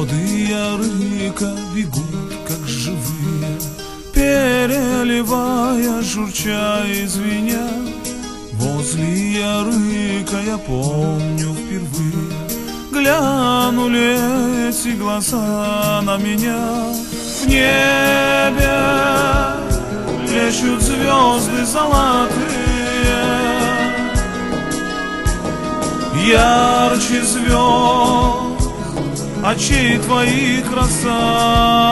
Воды Ярыка бегут, как живые, переливая, журча и звеня. Возле Ярыка я помню впервые глянули эти глаза на меня. В небе плещут звезды золотые, ярче звезд очей твоих краса.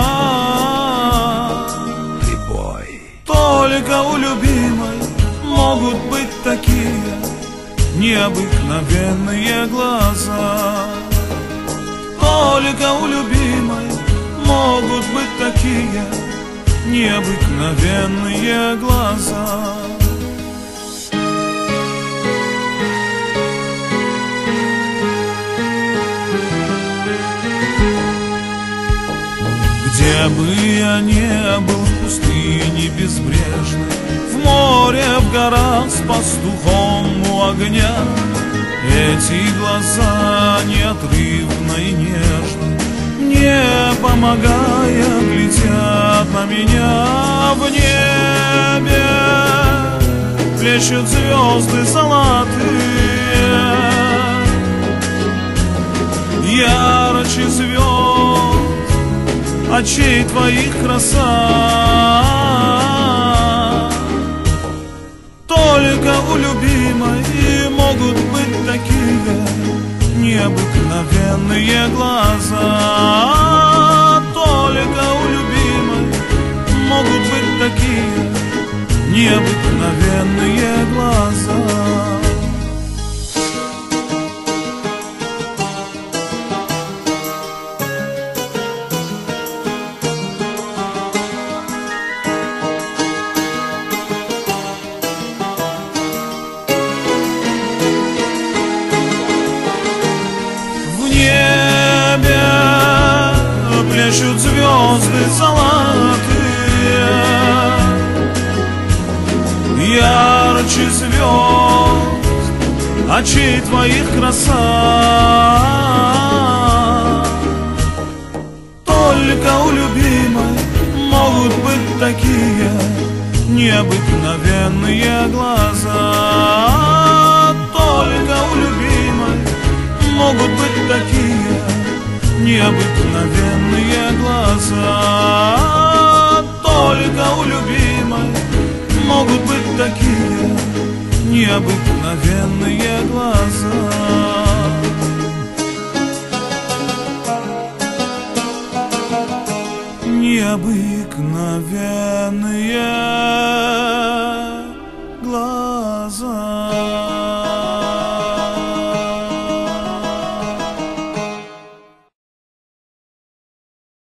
Прибой. Только у любимой могут быть такие необыкновенные глаза. Только у любимой могут быть такие необыкновенные глаза. Где бы я ни был, в пустыне безбрежной, в море, в горах, с пастухом у огня, эти глаза неотрывно и нежно, мне помогая, глядят на меня. В небе плещут звезды золотые, ярче звезд очей твоих краса. Только у любимой могут быть такие необыкновенные глаза. Только у любимой могут быть такие необыкновенные глаза. Плещут звезды золотые, ярче звезд очей твоих краса. Только у любимой могут быть такие необыкновенные глаза. Только у любимой могут быть такие необыкновенные глаза. Только у любимой могут быть такие необыкновенные глаза. Необыкновенные глаза.